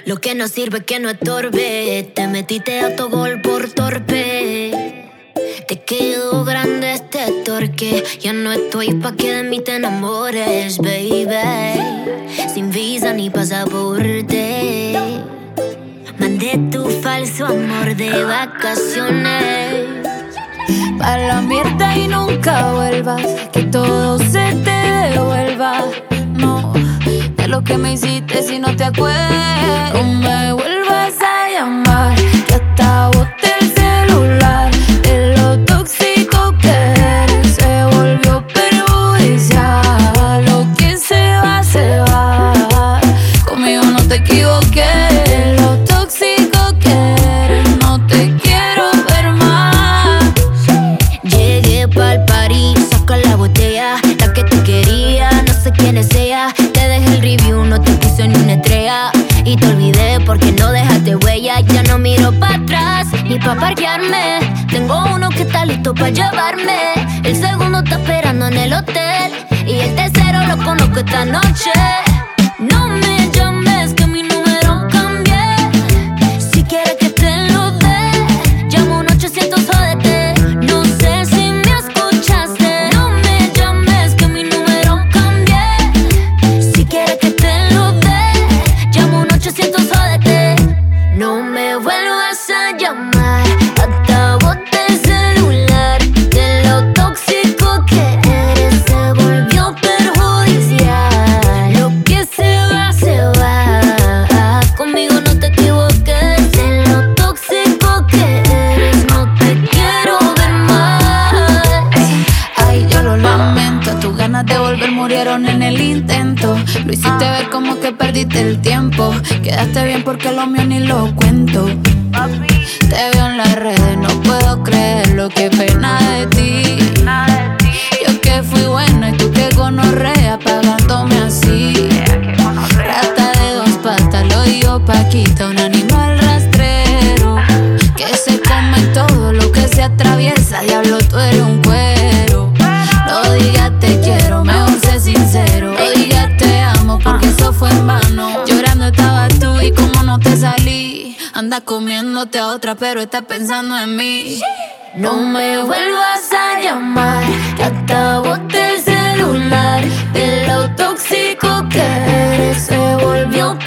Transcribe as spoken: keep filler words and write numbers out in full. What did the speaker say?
Lo que no sirve que no estorbe. Te metiste a tu gol por torpe. Te quedó grande este torque. Ya no estoy pa' que de mí te enamores, baby. Sin visa ni pasaporte. Mandé tu falso amor de vacaciones pa' la mierda y nunca vuelvas. Que todo se te devuelva. No, de lo que me hiciste si no te acuerdas. No me vuelvas a llamar, que hasta boté el celular. De lo tóxico que eres se volvió perjudicial. Lo que se va, se va. Conmigo no te equivoqué. De lo tóxico que eres no te quiero ver más. Llegué pa'l party, saca la botella. La que te quería, no sé quién es ella. Te dejé el review, no te puse ni una estrella. Y te olvidé porque no dejaste huella. Ya no miro pa' atrás, ni pa' parquearme. Tengo uno que está listo pa' llevarme. El segundo está esperando en el hotel. Y el tercero lo conozco esta noche. No me llames que mi número cambié. Si quieres que te lo dé, llamo un ochocientos jódete. No sé si me escuchaste. No me llames que mi número cambié. Si quieres que te lo dé, llamo un ochocientos jódete. No me vuelvas a llamar, hasta boté el celular. De lo tóxico que eres se volvió perjudicial. Lo que se va, se va. Conmigo no te equivoques. De lo tóxico que eres no te quiero ver más. Ay, yo lo lamento. Tus ganas de volver murieron en el intento. Lo hiciste ver como que perdiste el tiempo. Quedaste bien porque lo mío ni lo cuento. Te veo en las redes, no puedo creerlo. Qué pena de ti. Yo que fui buena y tú que gonorrea pagándome así. Rata de dos patas, lo digo Paquita, un animal rastrero que se come todo lo que se atraviesa. Diablo, tú eres un cuero. No digas te quiero, mejor sé sincero. No digas te amo porque eso fue en vano. Llorando estabas tú y como no te salí. Anda comiéndote a otra pero estás pensando en mí. No me vuelvas a llamar, que hasta boté el celular. De lo tóxico que eres se volvió